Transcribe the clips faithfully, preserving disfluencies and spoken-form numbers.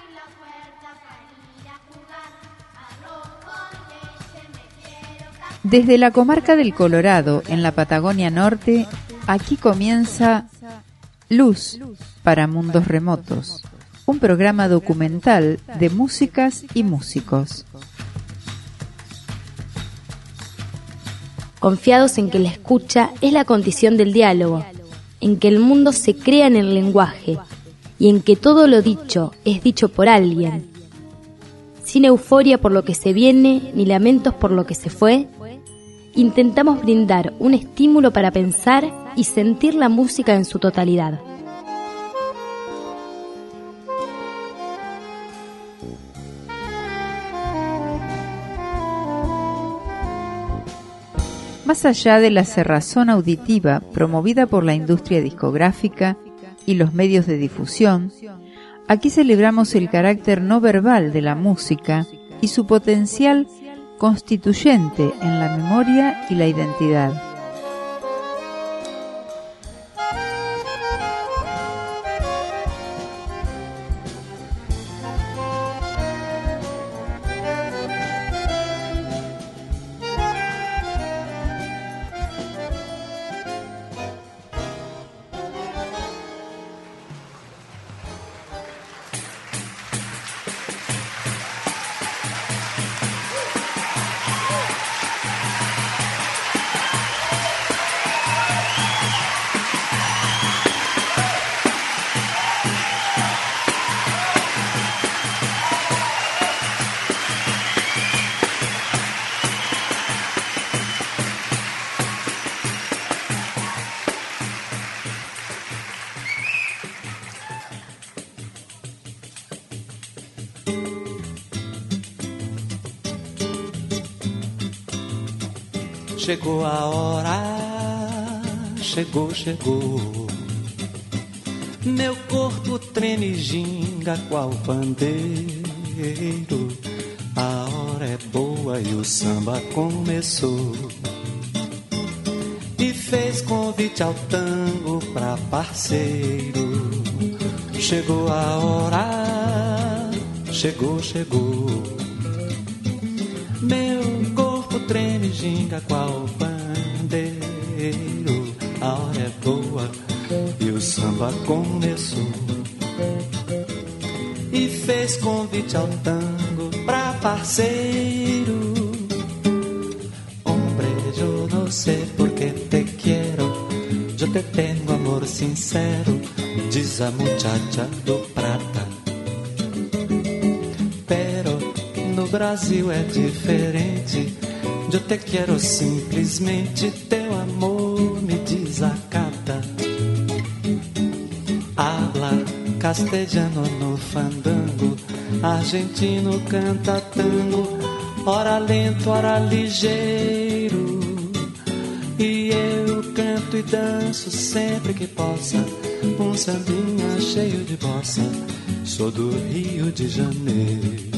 Desde la comarca del Colorado, en la Patagonia Norte, aquí comienza Luz para Mundos Remotos, un programa documental de músicas y músicos. Confiados en que la escucha es la condición del diálogo, en que el mundo se crea en el lenguaje y en que todo lo dicho es dicho por alguien. Sin euforia por lo que se viene, ni lamentos por lo que se fue, intentamos brindar un estímulo para pensar y sentir la música en su totalidad. Más allá de la cerrazón auditiva promovida por la industria discográfica y los medios de difusión, aquí celebramos el carácter no verbal de la música y su potencial constituyente en la memoria y la identidad. Chegou a hora, chegou, chegou. Meu corpo treme e ginga qual pandeiro. A hora é boa e o samba começou. E fez convite ao tango pra parceiro. Chegou a hora, chegou, chegou. Meu corpo treme e ginga qual pandeiro. A hora é boa e o samba começou. E fez convite ao tango pra parceiro. Hombre, yo no sé por qué te quiero. Yo te tengo amor sincero, diz a muchacha do prata. Pero no Brasil é diferente. Eu te quero simplesmente, teu amor me desacata. Habla castelhano no fandango, argentino canta tango, ora lento, ora ligeiro. E eu canto e danço sempre que possa, um sambinha cheio de bossa. Sou do Rio de Janeiro.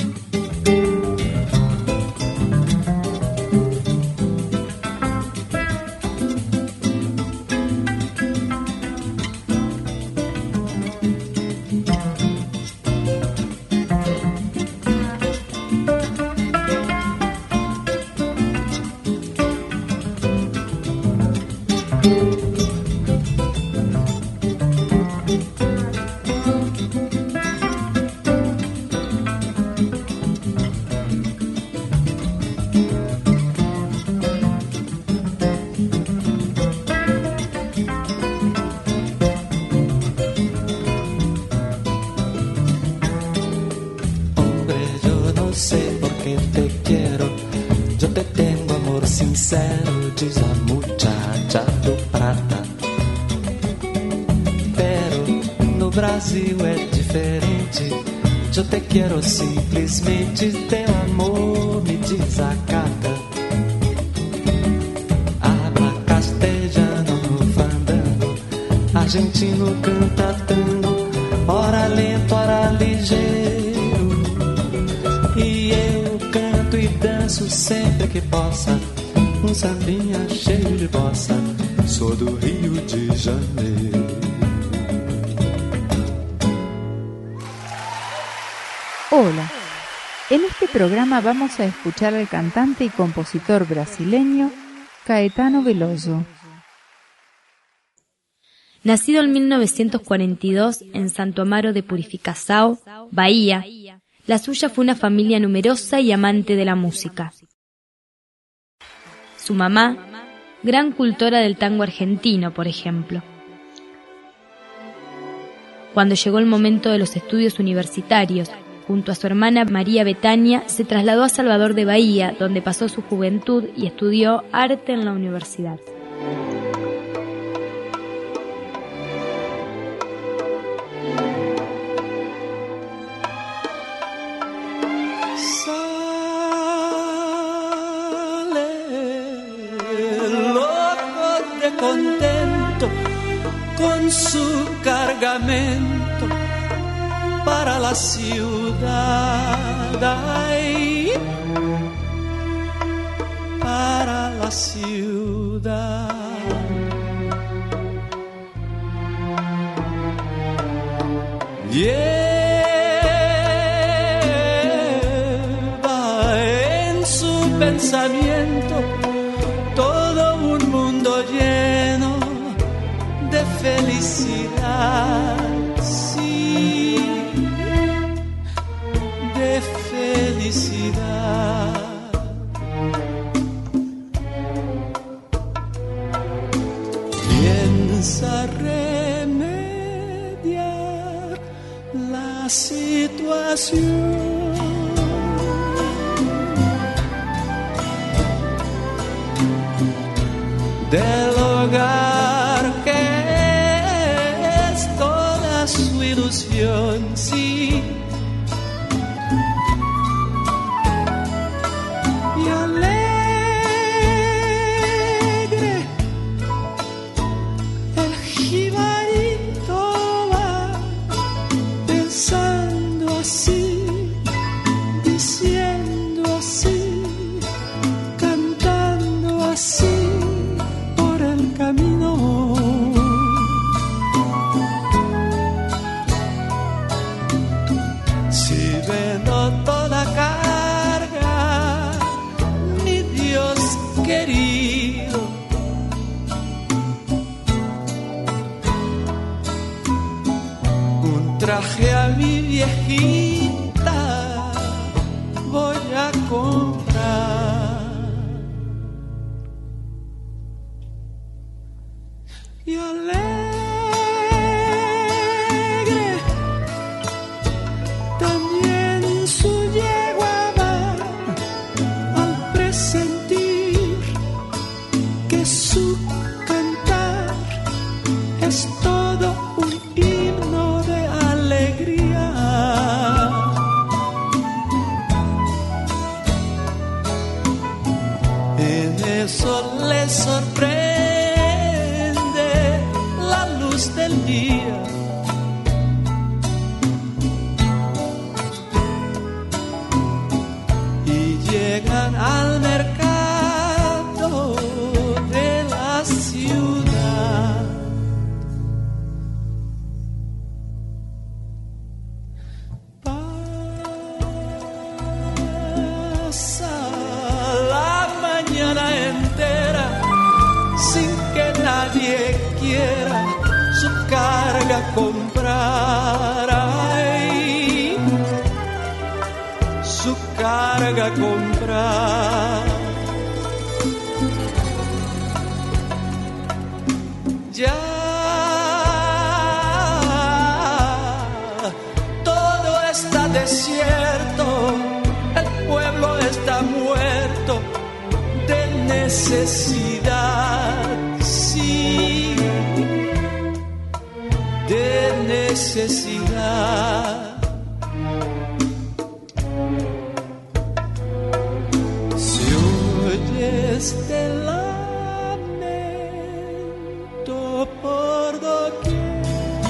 Diz a muchacha do prata. Pero no Brasil é diferente. Eu te quero simplesmente, teu amor me desacata. Habla castelhano no fandango, argentino canta tango, ora lento, ora ligeiro. E eu canto e danço sempre que possa, um sambinha cheio de bossa. Sou do Rio de Janeiro. Hola, en este programa vamos a escuchar al cantante y compositor brasileño Caetano Veloso. Nacido en mil novecientos cuarenta y dos en Santo Amaro de Purificação, Bahía, la suya fue una familia numerosa y amante de la música. Su mamá, gran cultora del tango argentino, por ejemplo. Cuando llegó el momento de los estudios universitarios, junto a su hermana María Betania, se trasladó a Salvador de Bahía, donde pasó su juventud y estudió arte en la universidad. Contento con su cargamento para la ciudad, ay, para la ciudad. Lleva en su pensamiento todo un mundo lleno de felicidad, sí, de felicidad. Piensa remediar la situación. Del hogar que es toda su ilusión, sí. Y alegre el jibarito va pensando así, diciendo así, cantando así. Camino. Si vendo toda carga, mi Dios querido, un traje a mi viejita voy a comprar. Y alegre también su yegua va al presentir que su cantar es todo un himno de alegría. En eso le sorprende del día, y llegan al mercado de la ciudad. Pasa la mañana entera sin que nadie quiera su carga comprar, ay, su carga comprar. Ya todo está desierto, el pueblo está muerto de necesidad, sí, de necesidad. Si oyes este lamento por doquier,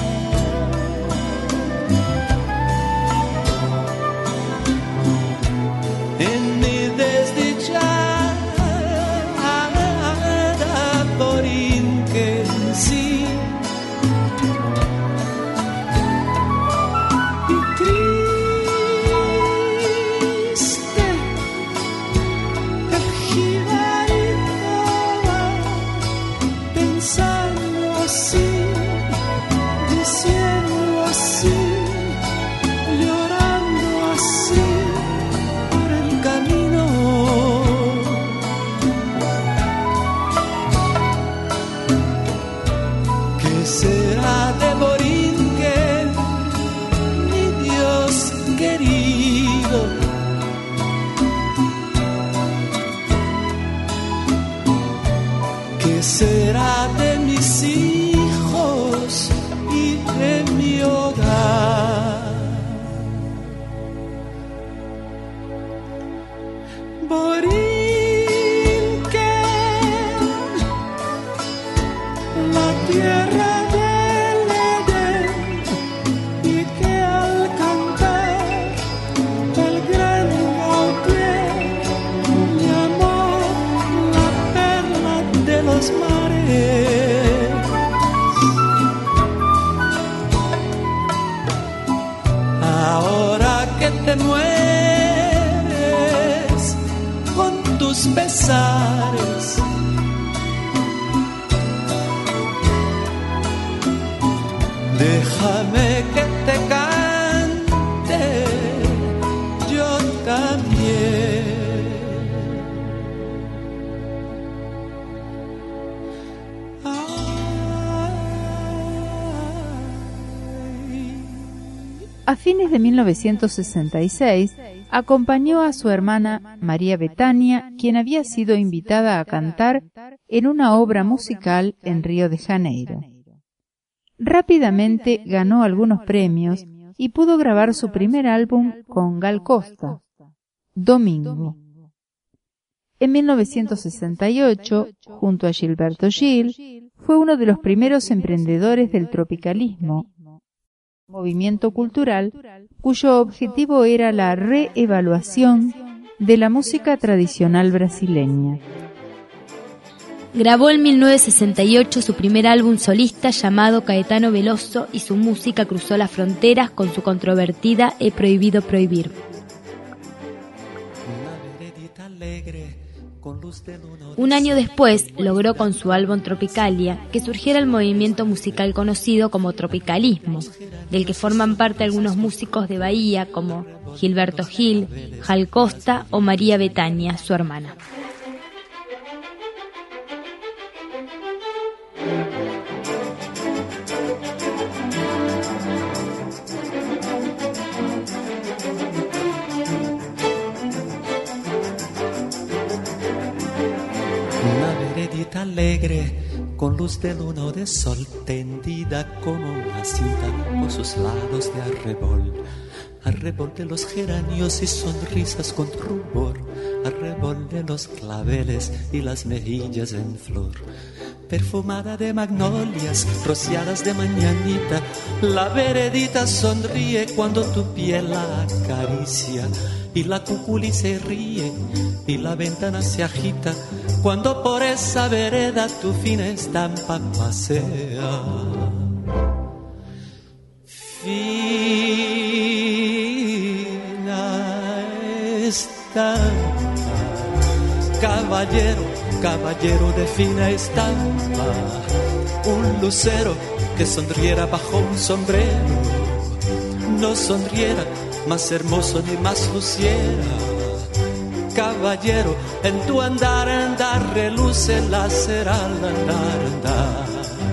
en mi desdichada Borín que sí, y triste será de mis hijos y de mi hogar. Borinquen, la tierra del Edén, y que al cantar el gran Gautier llamó la perla de los mares. Ahora que te mueres con tus pesares, déjame que te cante yo también. A fines de mil novecientos sesenta y seis, acompañó a su hermana María Bethânia, quien había sido invitada a cantar en una obra musical en Río de Janeiro. Rápidamente ganó algunos premios y pudo grabar su primer álbum con Gal Costa, Domingo. En mil novecientos sesenta y ocho, junto a Gilberto Gil, fue uno de los primeros emprendedores del tropicalismo, movimiento cultural cuyo objetivo era la reevaluación de la música tradicional brasileña. Grabó en mil novecientos sesenta y ocho su primer álbum solista llamado Caetano Veloso, y su música cruzó las fronteras con su controvertida He Prohibido Prohibir. Un año después logró con su álbum Tropicalia que surgiera el movimiento musical conocido como tropicalismo, del que forman parte algunos músicos de Bahía como Gilberto Gil, Gal Costa o María Bethânia, su hermana. Alegre, con luz de luna o de sol, tendida como una cinta con sus lados de arrebol. Arrebol de los geranios y sonrisas con rubor, arrebol de los claveles y las mejillas en flor. Perfumada de magnolias, rociadas de mañanita, la veredita sonríe cuando tu piel la acaricia, y la cuculi se ríe y la ventana se agita cuando por esa vereda tu fina estampa pasea. Fina estampa, caballero, caballero de fina estampa, un lucero que sonriera bajo un sombrero, no sonriera más hermoso ni más luciera. Caballero, en tu andar, andar, reluce la cera al andar, andar.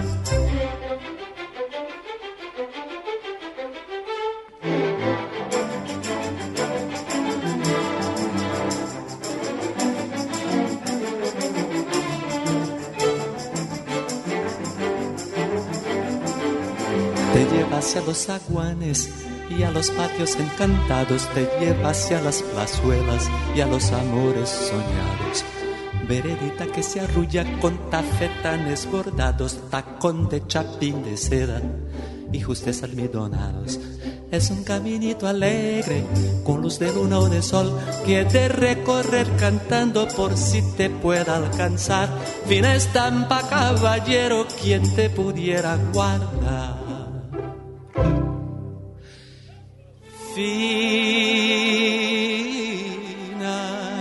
Te lleva hacia los aguanes y a los patios encantados, te lleva hacia las plazuelas y a los amores soñados. Veredita que se arrulla con tafetanes bordados, tacón de chapín de seda y justes almidonados. Es un caminito alegre, con luz de luna o de sol, que he de recorrer cantando por si te pueda alcanzar. Fina estampa, caballero, quien te pudiera guardar. Fina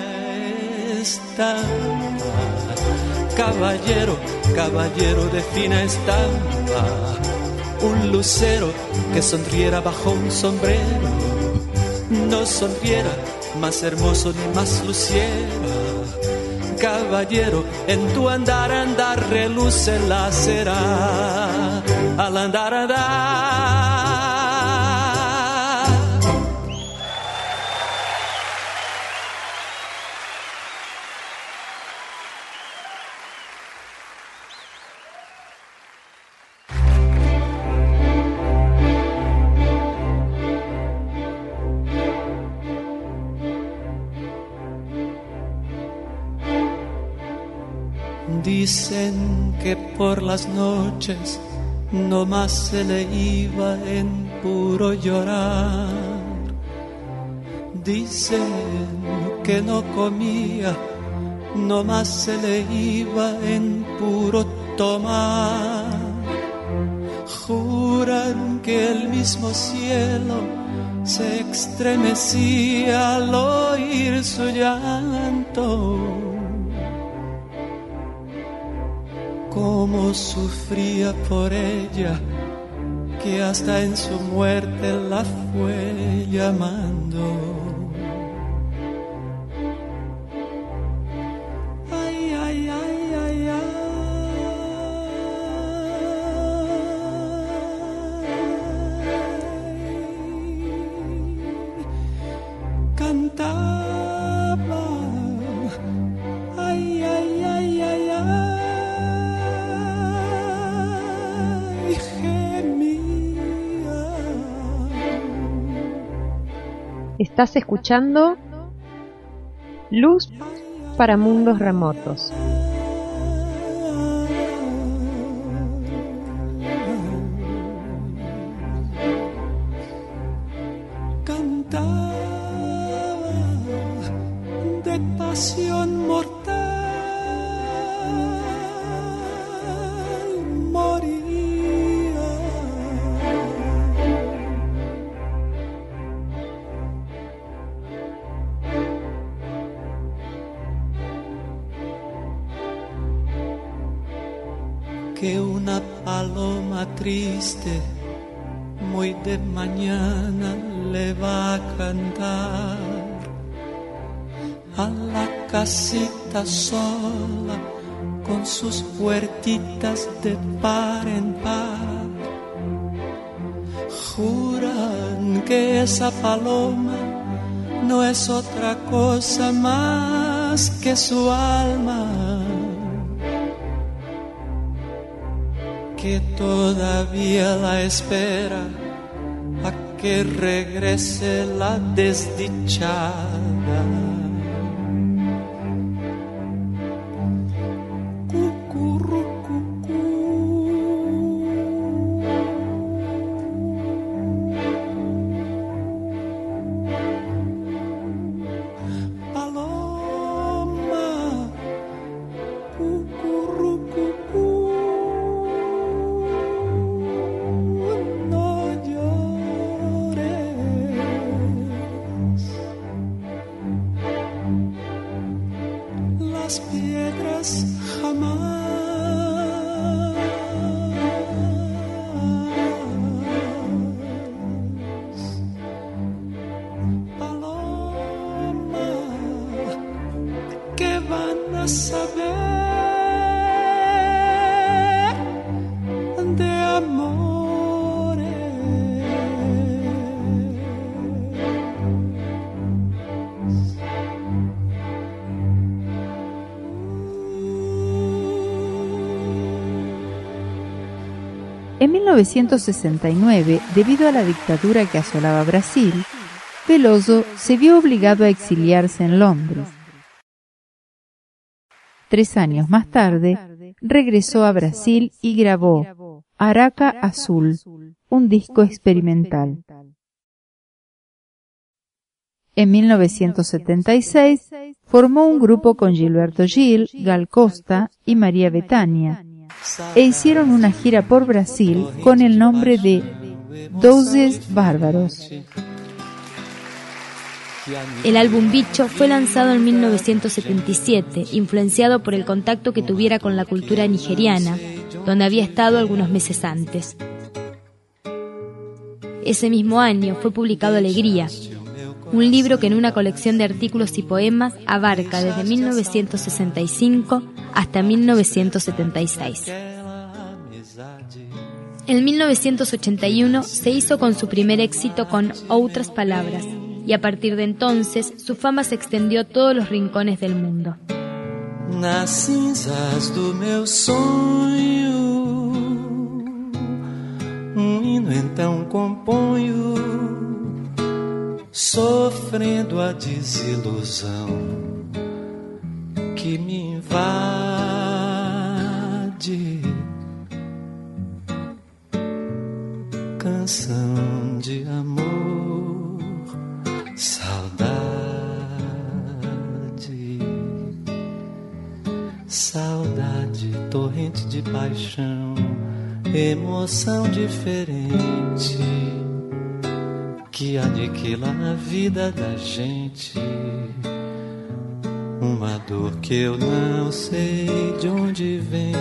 estampa, caballero, caballero de fina estampa, un lucero que sonriera bajo un sombrero, no sonriera más hermoso ni más luciera. Caballero, en tu andar, andar, reluce la cera al andar, andar. Dicen que por las noches no más se le iba en puro llorar. Dicen que no comía, no más se le iba en puro tomar. Juran que el mismo cielo se estremecía al oír su llanto. Cómo sufría por ella, que hasta en su muerte la fue llamando. Ay, ay, ay, ay, ay. Cantaba, ay, ay, ay, ay, ay, gemía. Estás escuchando Luz para Mundos Remotos. Pasión mortal moría. Que una paloma triste muy de mañana le va a cantar a la casita sola con sus puertitas de par en par. Juran que esa paloma no es otra cosa más que su alma, que todavía la espera a que regrese la desdichada. Las piedras jamás paloma, ¿qué van a saber de amores? En mil novecientos sesenta y nueve, debido a la dictadura que asolaba Brasil, Veloso se vio obligado a exiliarse en Londres. Tres años más tarde, regresó a Brasil y grabó Araca Azul, un disco experimental. En mil novecientos setenta y seis, formó un grupo con Gilberto Gil, Gal Costa y María Bethânia, e hicieron una gira por Brasil con el nombre de Deuses Bárbaros. El álbum Bicho fue lanzado en mil novecientos setenta y siete, influenciado por el contacto que tuviera con la cultura nigeriana, donde había estado algunos meses antes. Ese mismo año fue publicado Alegría, un libro que en una colección de artículos y poemas abarca desde mil novecientos sesenta y cinco hasta mil novecientos setenta y seis. En mil novecientos ochenta y uno se hizo con su primer éxito con Outras Palabras, y a partir de entonces su fama se extendió a todos los rincones del mundo. Nas cinzas do meu sonho, um hino então componho, sofrendo a desilusão que me invade. saudade, canção de amor, saudade, saudade, torrente de paixão, emoção diferente que aniquila a vida da gente. Uma dor que eu não sei de onde vem.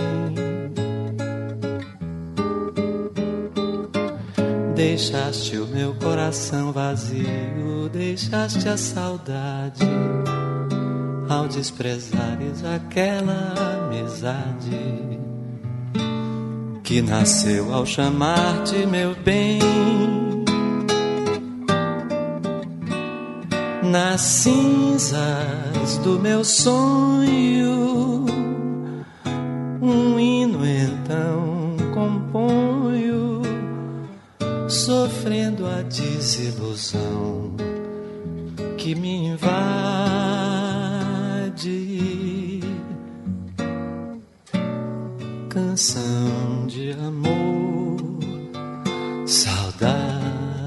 Deixaste o meu coração vazio, deixaste a saudade ao desprezares aquela amizade que nasceu ao chamar-te meu bem. Nas cinzas do meu sonho, um hino então componho, sofrendo a desilusão que me invade. Canção de amor, saudade,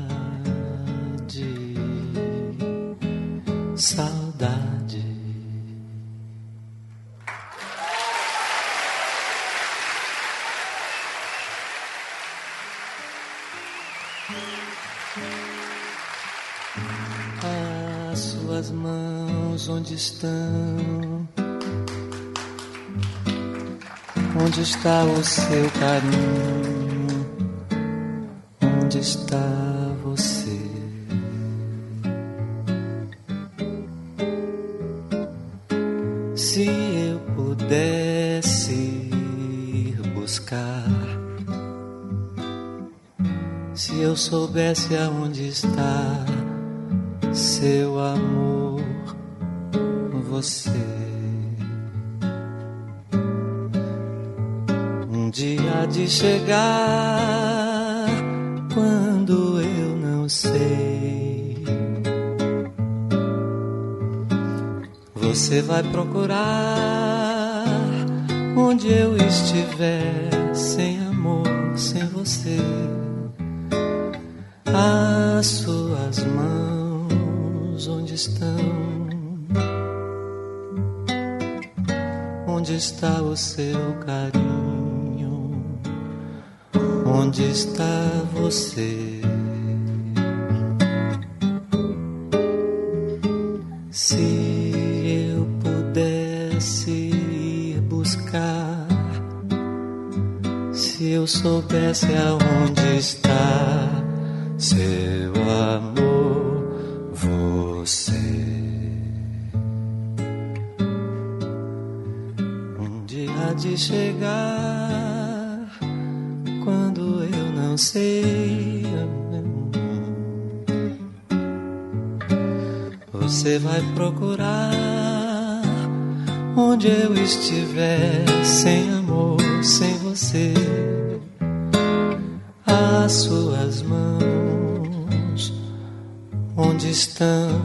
saudade. As suas mãos onde estão? Onde está o seu carinho? Onde está você? Se eu pudesse ir buscar, se eu soubesse aonde está seu amor, você. Um dia de chegar quando eu não sei, você vai procurar onde eu estiver, sem amor, sem você. As suas mãos onde estão? Onde está o seu carinho? Onde está você? Se eu pudesse ir buscar, se eu soubesse aonde está seu amor, você. Um dia há de chegar quando eu não sei, você vai procurar onde eu estiver, sem amor, sem você. As suas mãos onde estão?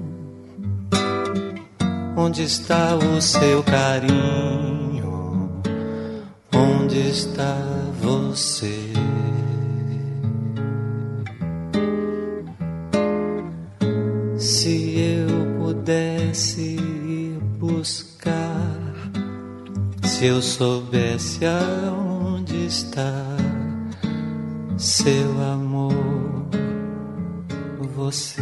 Onde está o seu carinho? Onde está você? Se eu pudesse ir buscar, se eu soubesse aonde está seu amor, você.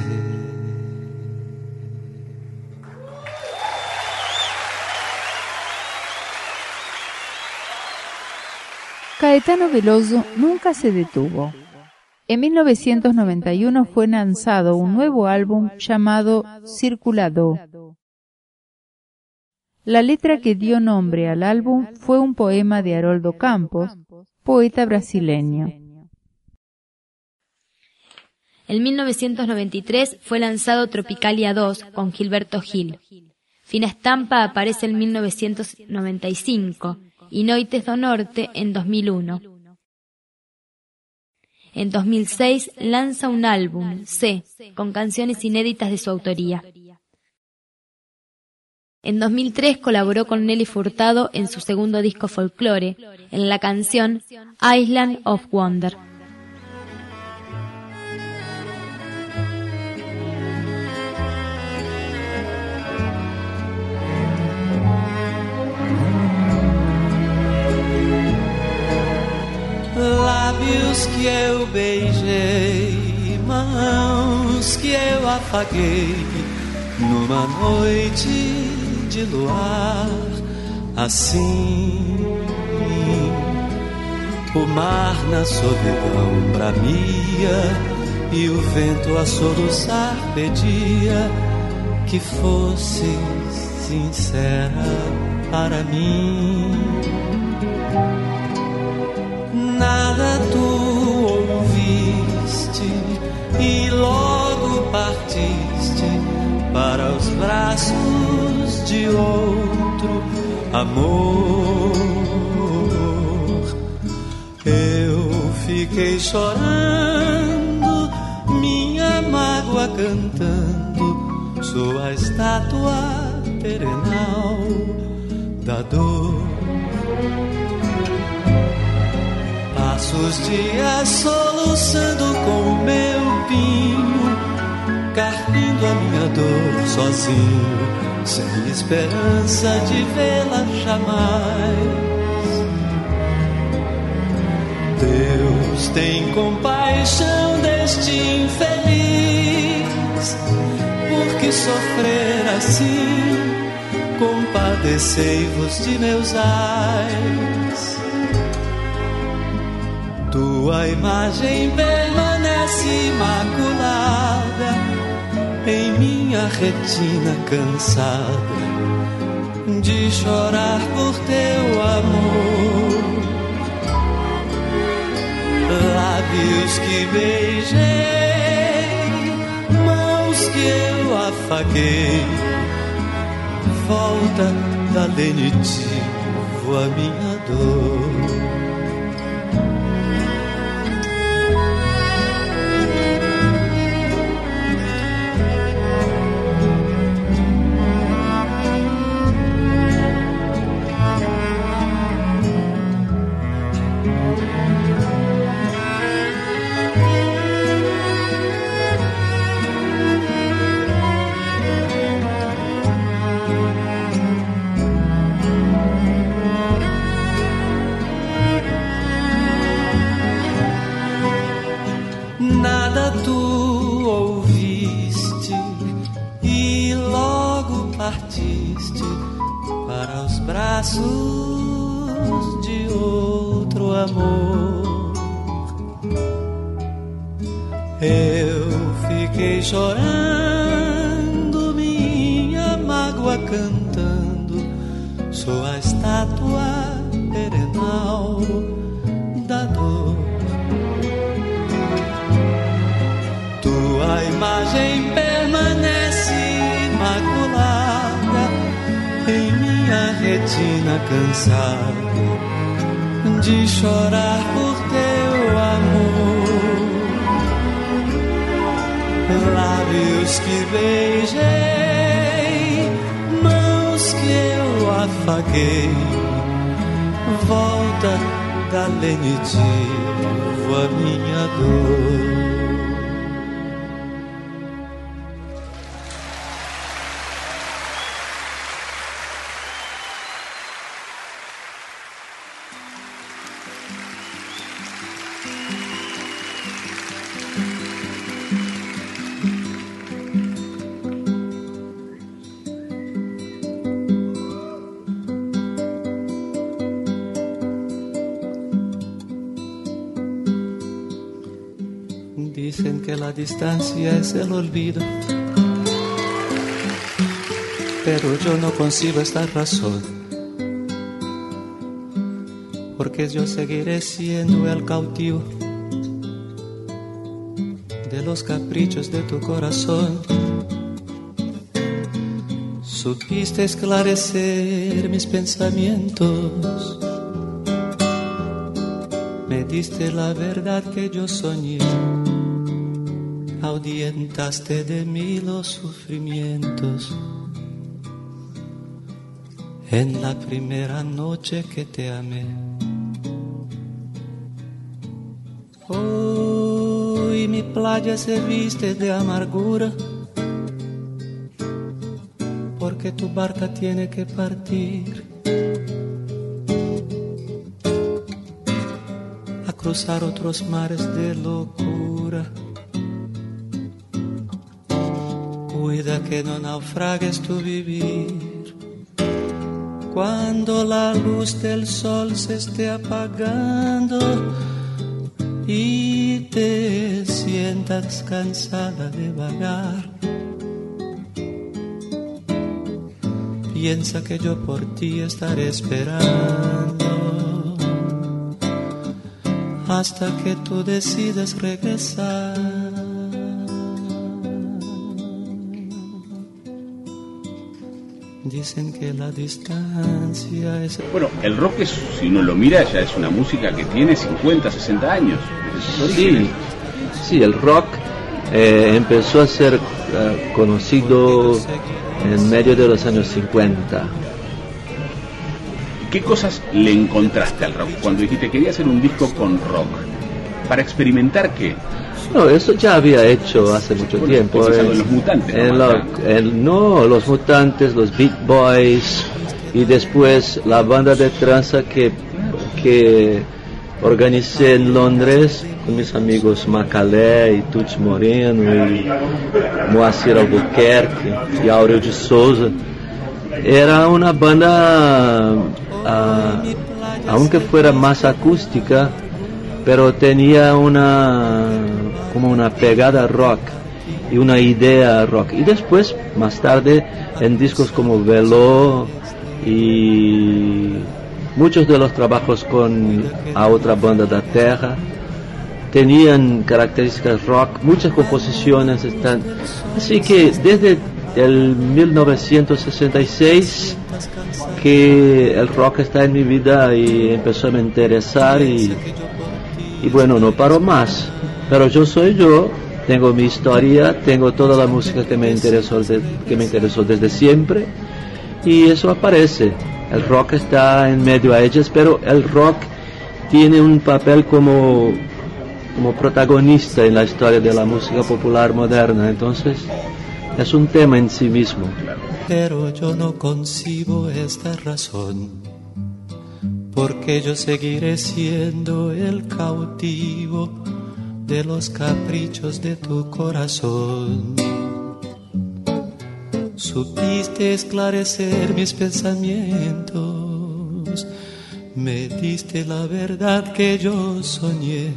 Caetano Veloso nunca se detuvo. En mil novecientos noventa y uno fue lanzado un nuevo álbum llamado Circulado. La letra que dio nombre al álbum fue un poema de Haroldo Campos, poeta brasileño. En mil novecientos noventa y tres fue lanzado Tropicalia dos con Gilberto Gil. Fina Estampa aparece en mil novecientos noventa y cinco y Noites do Norte en dos mil uno. En dos mil seis lanza un álbum, C, con canciones inéditas de su autoría. En dos mil tres colaboró con Nelly Furtado en su segundo disco Folklore, en la canción Island of Wonder. Lábios que eu beijei, mãos que eu afaguei, numa noite de luar, assim. O mar na solidão bramia e o vento a soluçar pedia que fosse sincera para mim. Nada tu ouviste e logo partiste para os braços de outro amor. Eu fiquei chorando, minha mágoa cantando, sou a estátua perenal da dor. Passo os dias soluçando com o meu pinho, carpindo a minha dor sozinho, sem esperança de vê-la jamais. Deus tem compaixão deste infeliz, porque sofrer assim, compadecei-vos de meus ais. Tua imagem permanece imaculada em minha retina cansada de chorar por teu amor. Lábios que beijei, mãos que eu afaguei, volta da lenitivo a minha dor. De outro amor, eu fiquei chorando, minha mágoa cantando, sou a estátua perenal da dor. Tua imagem permanece imaculada em minha retina cansada de chorar por teu amor. Lábios que beijei, mãos que eu afaguei, volta da lenitivo a minha dor. Dicen que la distancia es el olvido, pero yo no concibo esta razón, porque yo seguiré siendo el cautivo de los caprichos de tu corazón. Supiste esclarecer mis pensamientos, me diste la verdad que yo soñé, ahuyentaste de mí los sufrimientos. en la primera noche que te amé. Hoy mi playa se viste de amargura, porque tu barca tiene que partir a cruzar otros mares de locura. Cuida que no naufragues tu vivir cuando la luz del sol se esté apagando y te sientas cansada de vagar. Piensa que yo por ti estaré esperando hasta que tú decidas regresar. Dicen que la distancia es... Bueno, el rock, es, si uno lo mira, ya es una música que tiene cincuenta, sesenta años. Sí, sí, el rock eh, empezó a ser uh, conocido en medio de los años cincuenta. ¿Qué cosas le encontraste al rock cuando dijiste quería hacer un disco con rock? ¿Para experimentar qué? No, eso ya había hecho hace mucho bueno, tiempo. En, en los Mutantes. En ¿no? Lo, en, no, los Mutantes, los Beat Boys y después la banda de tranza que, que organicé en Londres con mis amigos Macalé y Tuts Moreno y Moacir Albuquerque y Aureo de Souza. Era una banda, uh, aunque fuera más acústica, pero tenía una como una pegada rock y una idea rock. Y después, más tarde, en discos como Veló y muchos de los trabajos con a otra banda da Terra tenían características rock, muchas composiciones están. Así que desde el mil novecientos sesenta y seis que el rock está en mi vida y empezó a me interesar y Y bueno, no paro más, pero yo soy yo, tengo mi historia, tengo toda la música que me interesó, de, que me interesó desde siempre, y eso aparece. El rock está en medio a ellas, pero el rock tiene un papel como, como protagonista en la historia de la música popular moderna, entonces es un tema en sí mismo. Pero yo no concibo esta razón, porque yo seguiré siendo el cautivo de los caprichos de tu corazón. Supiste esclarecer mis pensamientos, me diste la verdad que yo soñé,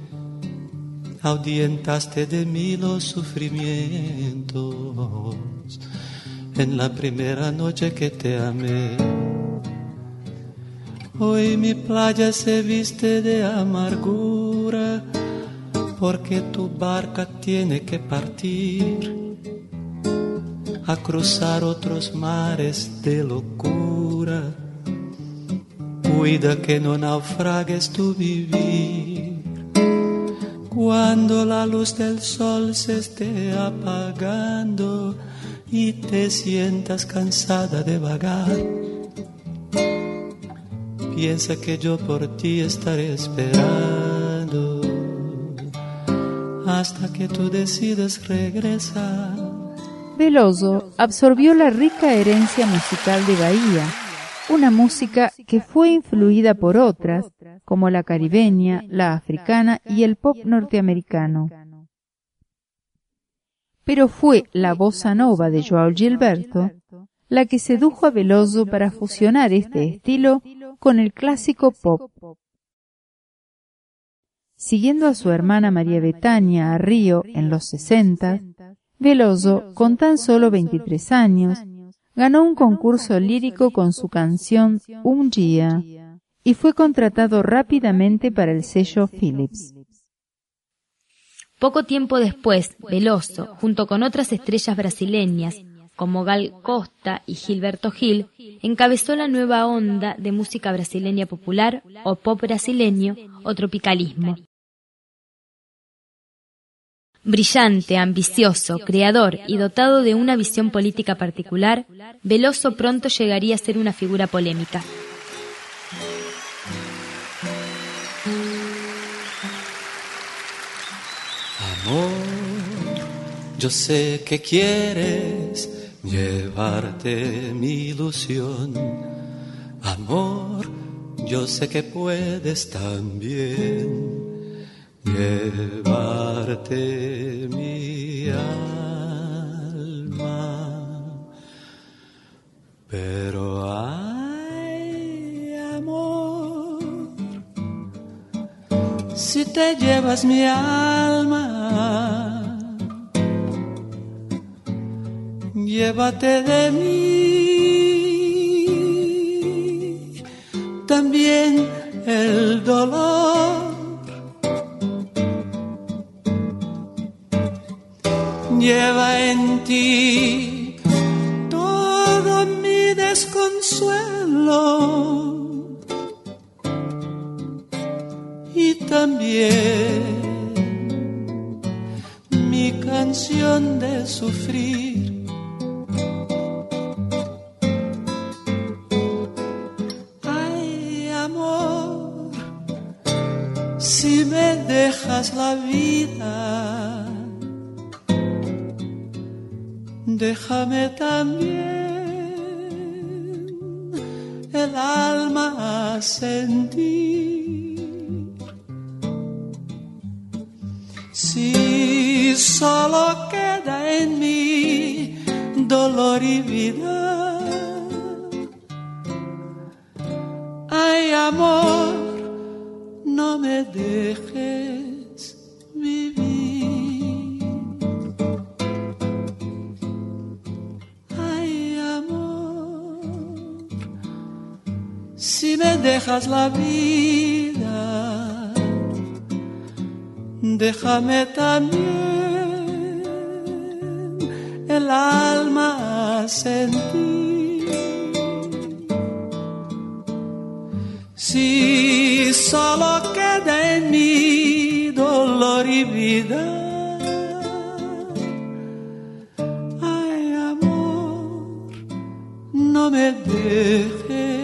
ahuyentaste de mí los sufrimientos en la primera noche que te amé. Hoy mi playa se viste de amargura, porque tu barca tiene que partir a cruzar otros mares de locura. Cuida que no naufragues tu vivir cuando la luz del sol se esté apagando y te sientas cansada de vagar. Piensa que yo por ti estaré esperando hasta que tú decidas regresar. Veloso absorbió la rica herencia musical de Bahía, una música que fue influida por otras, como la caribeña, la africana y el pop norteamericano. Pero fue la bossa nova de João Gilberto la que sedujo a Veloso para fusionar este estilo con el clásico pop. Siguiendo a su hermana María Bethânia a Río en los sesenta, Veloso, con tan solo veintitrés años, ganó un concurso lírico con su canción Un Día y fue contratado rápidamente para el sello Philips. Poco tiempo después, Veloso, junto con otras estrellas brasileñas, como Gal Costa y Gilberto Gil, encabezó la nueva onda de música brasileña popular o pop brasileño o tropicalismo. Brillante, ambicioso, creador y dotado de una visión política particular, Veloso pronto llegaría a ser una figura polémica. Amor, yo sé que quieres llevarte mi ilusión. Amor, yo sé que puedes también llevarte mi alma. Pero ay, amor, si te llevas mi alma, llévate de mí también el dolor. Lleva en ti todo mi desconsuelo y también mi canción de sufrir. Ay, amor, si me dejas la vida, déjame también el alma sentir. Si solo queda en mí dolor y vida, ay, amor, no me dejes vivir. Si me dejas la vida, déjame también el alma sentir. Si solo queda en mí dolor y vida, ay, amor, no me dejes.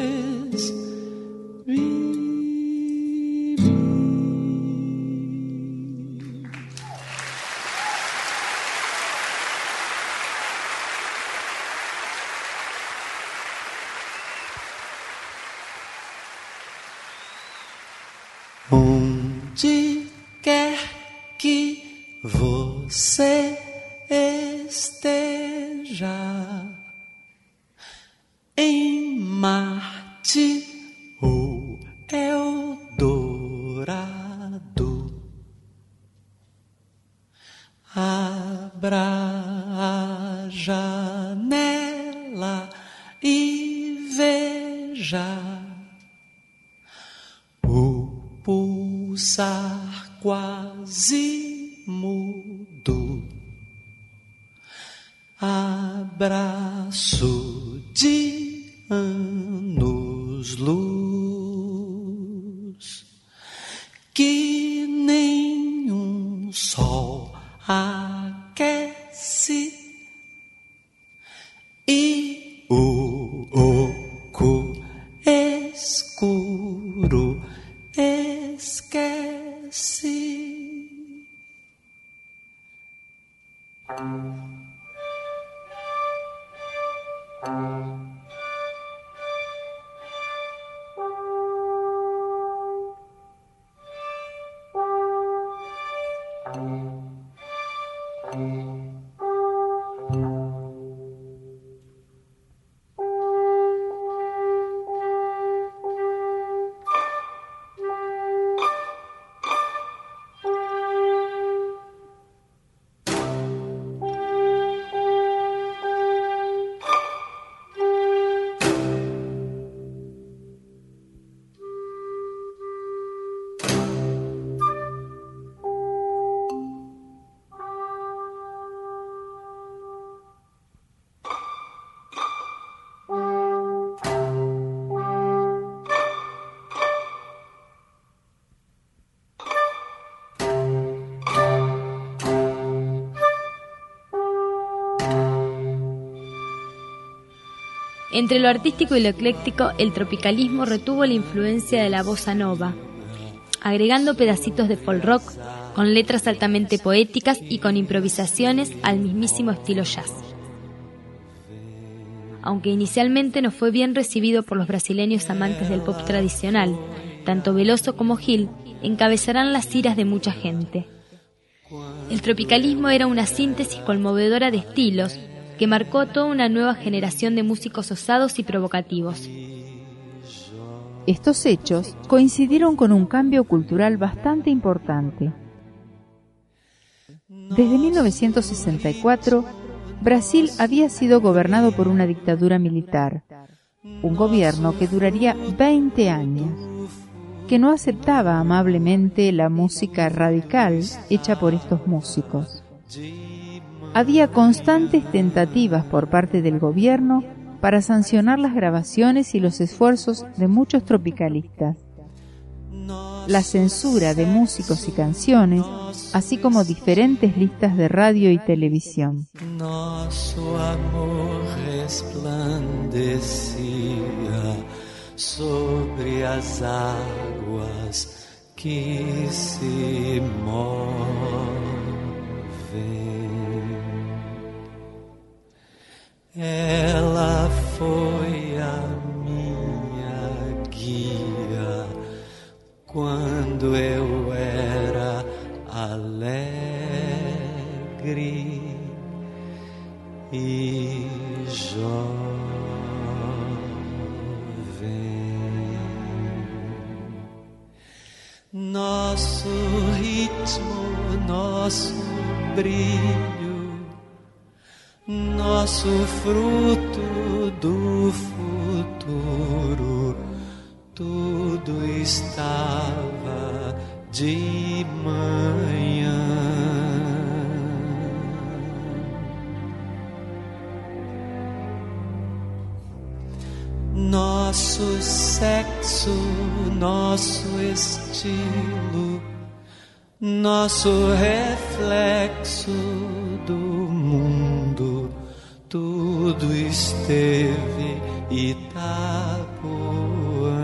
Onde quer que você esteja, em Marte ou Eldorado, abra a janela e veja pulsar quase mudo, abraço de anos-luz, que nenhum sol aquece e o oco escuro esquece. Entre lo artístico y lo ecléctico, el tropicalismo retuvo la influencia de la bossa nova, agregando pedacitos de folk rock, con letras altamente poéticas y con improvisaciones al mismísimo estilo jazz. Aunque inicialmente no fue bien recibido por los brasileños amantes del pop tradicional, tanto Veloso como Gil encabezarán las iras de mucha gente. El tropicalismo era una síntesis conmovedora de estilos que marcó a toda una nueva generación de músicos osados y provocativos. Estos hechos coincidieron con un cambio cultural bastante importante. Desde mil novecientos sesenta y cuatro, Brasil había sido gobernado por una dictadura militar, un gobierno que duraría veinte años, que no aceptaba amablemente la música radical hecha por estos músicos. Había constantes tentativas por parte del gobierno para sancionar las grabaciones y los esfuerzos de muchos tropicalistas. La censura de músicos y canciones, así como diferentes listas de radio y televisión. Nosso amor resplandecia sobre as águas que se movem. Ela foi a minha guia quando eu era alegre e jovem. Nosso ritmo, nosso brilho, nosso fruto do futuro, tudo estava de manhã. Nosso sexo, nosso estilo, nosso reflexo do mundo, tudo esteve Itapuã.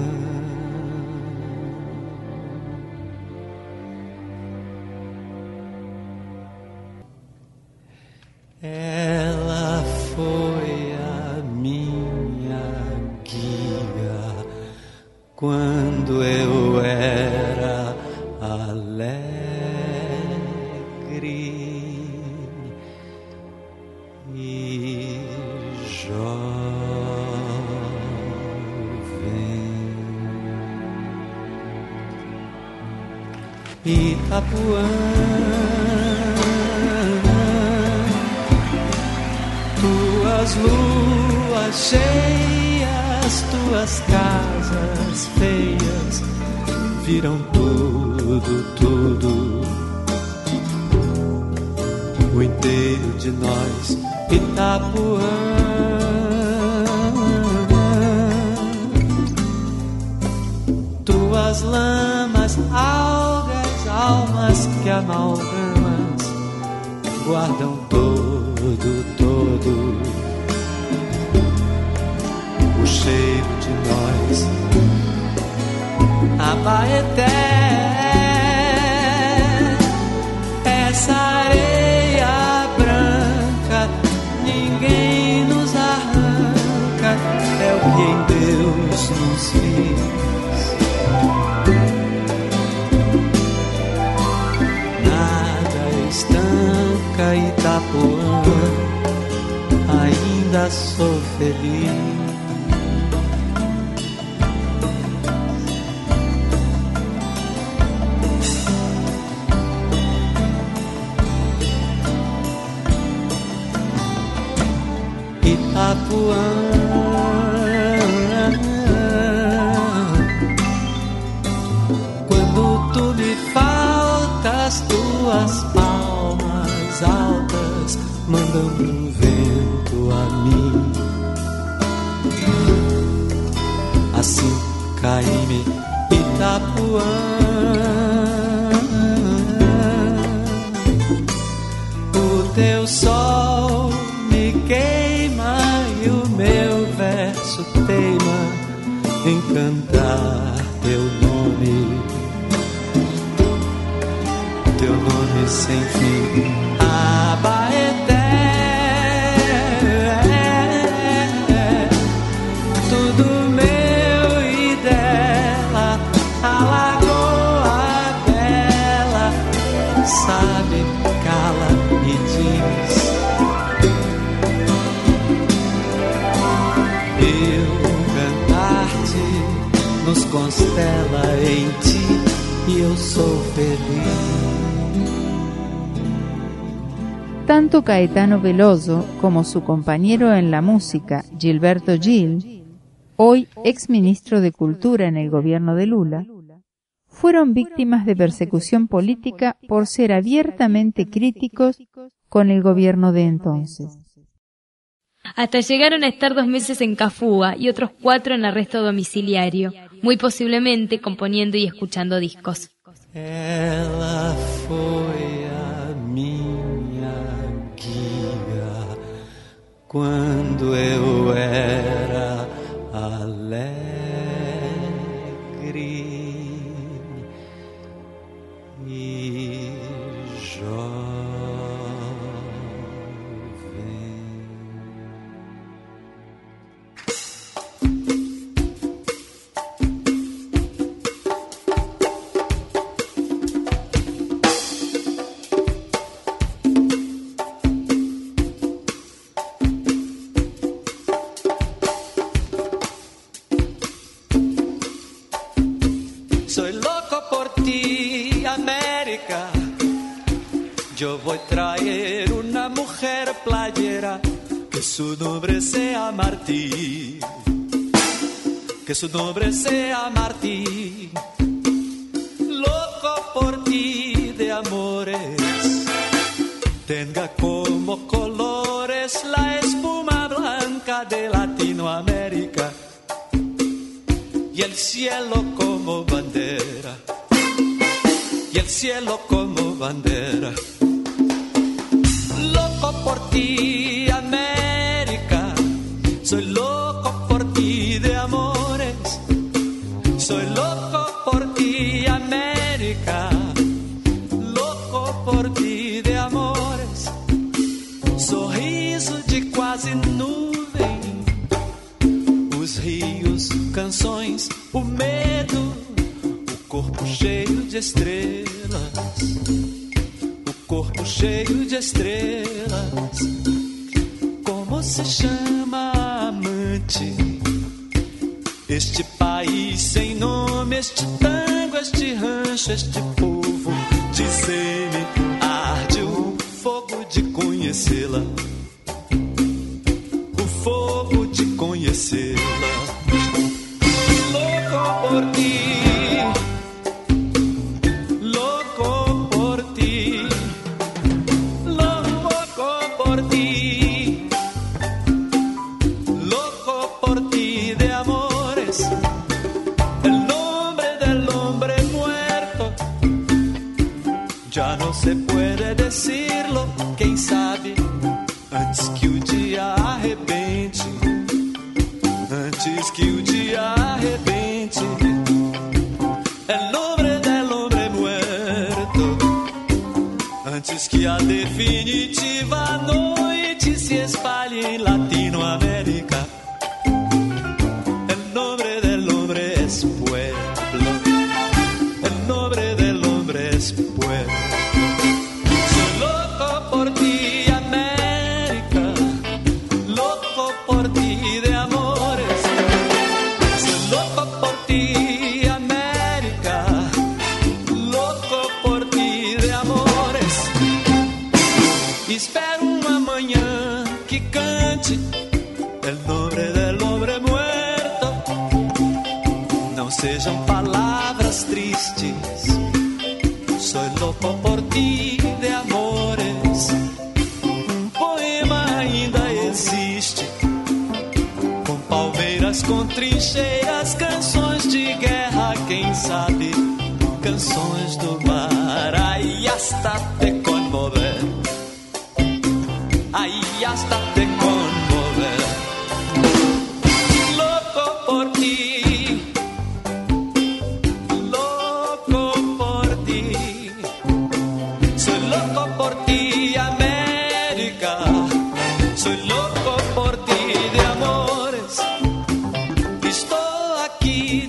Ela foi a minha guia quando eu era alegre e jovem. Itapuã, tuas luas cheias, tuas casas feias viram tudo, tudo. O inteiro de nós, Itapuã. Tuas lamas, algas, almas que amalgamas guardam todo, todo o cheiro de nós. Abaeté, essa areia branca, ninguém nos arranca, é o que em Deus nos fez. Nada estanca Itapuã, ainda sou feliz. Itapuã, quando tu me faltas, tuas palmas altas mandam um vento a mim. Assim cai-me Itapuã, o teu sol me queima e o meu em cantar teu nome, teu nome sem fim. Abaeté, tudo meu e dela, a lagoa bela, sabe, cala e diz. Nos constela em ti e eu sou feliz. Tanto Caetano Veloso como su compañero en la música, Gilberto Gil, hoy exministro de Cultura en el gobierno de Lula, fueron víctimas de persecución política por ser abiertamente críticos con el gobierno de entonces. Hasta llegaron a estar dos meses en Cafúa y otros cuatro en arresto domiciliario, muy posiblemente componiendo y escuchando discos. Ela foi a minha guia quando eu era alegre e jovem. Yo voy a traer una mujer playera, que su nombre sea Martí, que su nombre sea Martí. Loco por ti de amores, tenga como colores la espuma blanca de Latinoamérica y el cielo como bandera, y el cielo como bandera. Loco por ti, América, soy loco por ti de amores, soy loco por ti, América, loco por ti de amores. Sorriso de quase nuvem, os rios, canções, o medo, o corpo cheio de estrelas, corpo cheio de estrelas. Como se chama amante? Este país sem nome, este tango, este rancho, este povo. Dizer-me, arde o fogo de conhecê-la, o fogo de conhecê-la. Louco por ti, se puede decirlo, quem sabe, antes que o dia arrebente, antes que o dia arrebente, el nombre del hombre muerto, antes que a definitiva noite se espalhe em Latinoamérica, el nombre del hombre es pueblo, el nombre del hombre es pueblo. Por ti, América, loco por ti de amores, soy loco por ti, América, loco por ti de amores. Espero uma manhã que cante el nombre del hombre muerto, não sejam palavras tristes, soy loco por ti de amores. Um poema ainda existe, com palmeiras, com trincheiras, canções de guerra, quem sabe, canções do mar. Aí hasta te conmover, aí hasta te conmover. Loco por ti,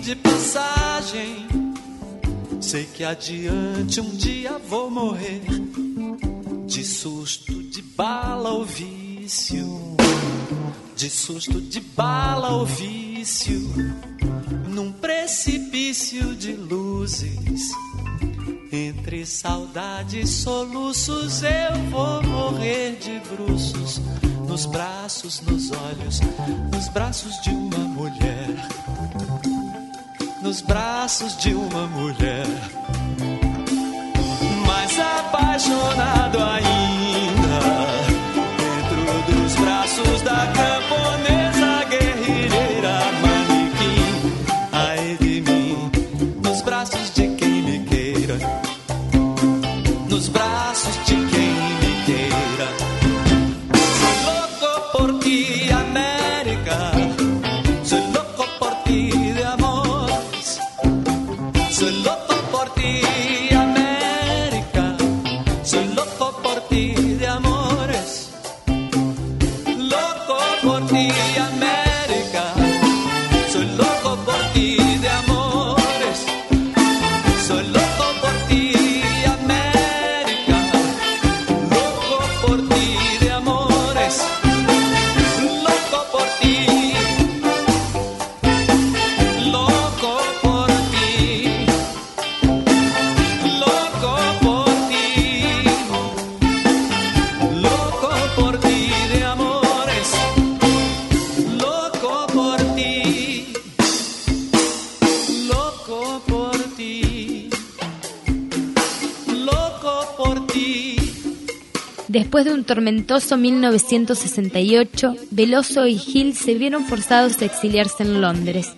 de passagem. Sei que adiante um dia vou morrer de susto de bala ou vício, de susto de bala ou vício, num precipício de luzes. Entre saudades e soluços eu vou morrer de bruços, nos braços, nos olhos, nos braços de uma mulher, nos braços de uma mulher. Mais apaixonado ainda, dentro dos braços da camponesa guerrilheira manequim. Ai de mim, nos braços de quem me queira, nos braços de quem me queira. Soy loco por ti, América, soy loco por ti de amores, soy loco por ti, América, soy loco por ti de amores, loco por ti, América, soy loco por ti de amores, soy loco por ti, América, loco por ti de amores, loco por ti, loco por ti, loco por ti, loco por ti de amores, loco por ti, loco por ti, loco por ti. Después de un tormentoso mil novecientos sesenta y ocho, Veloso y Gil se vieron forzados a exiliarse en Londres.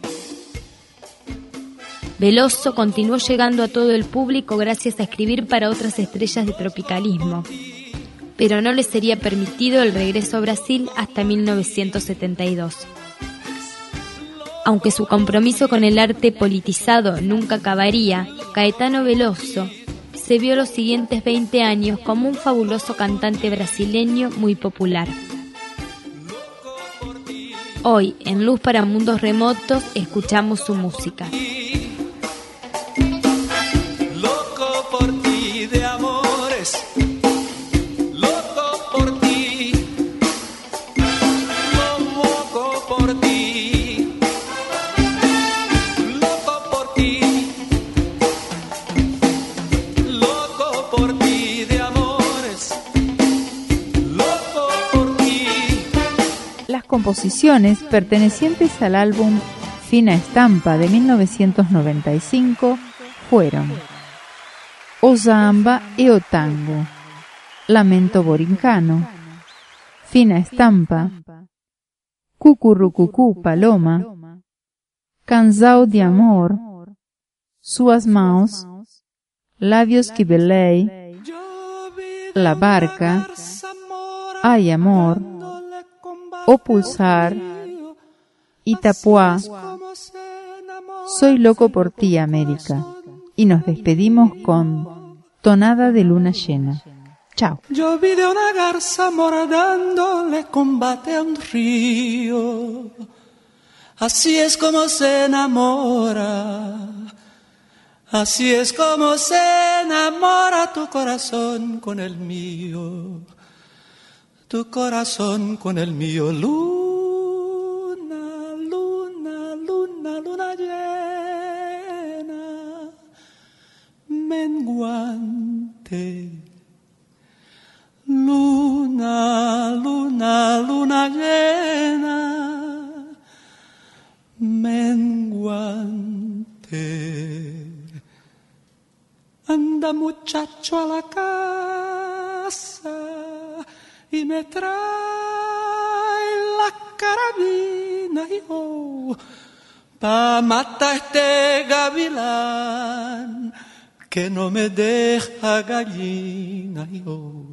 Veloso continuó llegando a todo el público gracias a escribir para otras estrellas de tropicalismo, pero no le sería permitido el regreso a Brasil hasta mil novecientos setenta y dos. Aunque su compromiso con el arte politizado nunca acabaría, Caetano Veloso se vio los siguientes veinte años como un fabuloso cantante brasileño muy popular. Hoy, en Luz para Mundos Remotos, escuchamos su música. Loco por ti de amores, loco por ti, loco por ti, loco por ti, loco por ti de amores, loco por ti. Las composiciones pertenecientes al álbum Fina Estampa de mil novecientos noventa y cinco fueron O Samba e o Tango, Lamento Borincano, Fina Estampa, Cucurrucucú Paloma, Cansao de Amor, Suas Mãos, Labios que Belei, La Barca, Ay Amor, O Pulsar, Itapuá, Soy loco por ti, América. Y nos despedimos con Tonada de Luna Llena. Chao. Yo vi de una garza mora dándole combate a un río. Así es como se enamora. Así es como se enamora tu corazón con el mío. Tu corazón con el mío. Luna, luna, luna, luna llena, menguante. Luna, luna, luna llena, menguante. Anda muchacho a la casa y me trae la carabina, hijo, pa' matar este gavilán que no me deja gallina, hijo.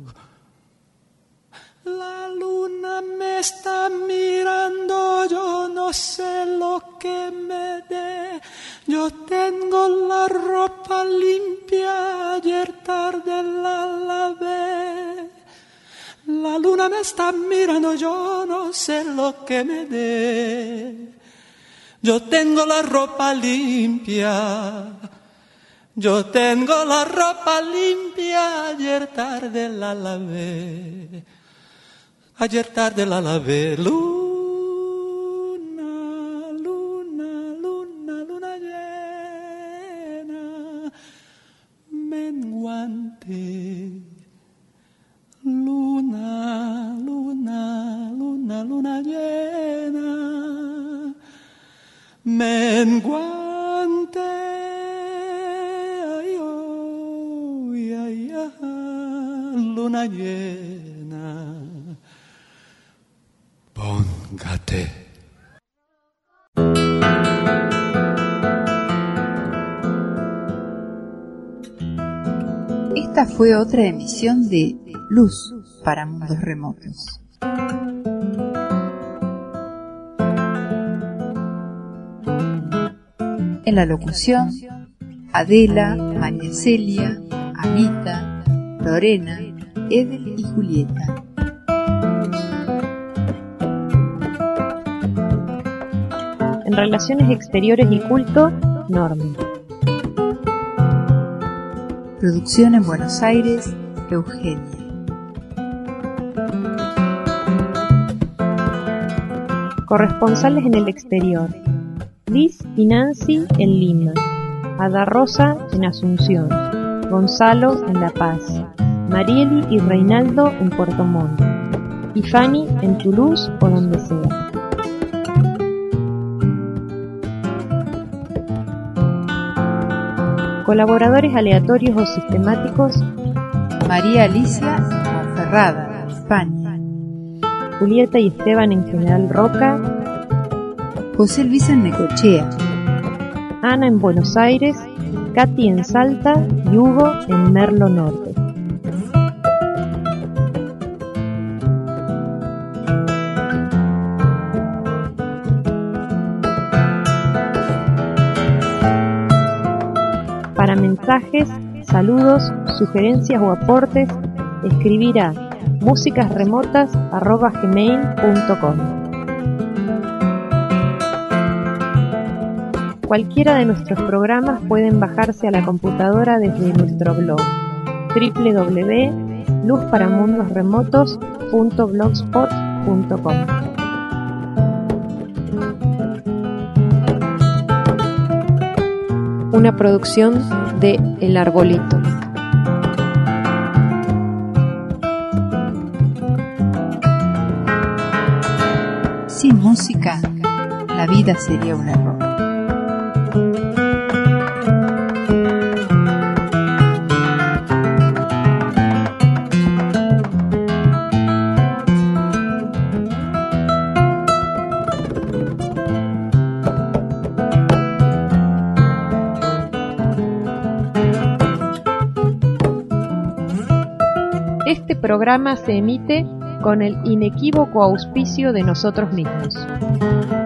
La luna me está mirando, yo no sé lo que me dé. Yo tengo la ropa limpia, ayer tarde la lavé. La luna me está mirando, yo no sé lo que me dé. Yo tengo la ropa limpia, yo tengo la ropa limpia, ayer tarde la lavé, ayer tarde la lavé. Luna, luna, luna, luna llena, menguante. Luna, luna, luna, luna llena, menguante, ay, oh, ay, ay, ay, luna llena, póngate. Esta fue otra emisión de Luz para Mundos Remotos. En la locución, Adela, María Celia, Anita, Lorena, Edel y Julieta. En Relaciones Exteriores y Culto, Norma. Producción en Buenos Aires, Eugenia. Corresponsales en el exterior, Liz y Nancy en Lima, Ada Rosa en Asunción, Gonzalo en La Paz, Marieli y Reinaldo en Puerto Montt, y Fanny en Toulouse o donde sea. Colaboradores aleatorios o sistemáticos: María Alicia en Ponferrada, España, Julieta y Esteban en General Roca, José Luis en Necochea, Ana en Buenos Aires, Katy en Salta y Hugo en Merlo Norte. Para mensajes, saludos, sugerencias o aportes, escribir a músicasremotas arroba gmail punto com. Cualquiera de nuestros programas pueden bajarse a la computadora desde nuestro blog doble u doble u doble u punto luz para mundos remotos punto blogspot punto com. Una producción de El Arbolito. Sin música, la vida sería un error. Este programa se emite con el inequívoco auspicio de nosotros mismos.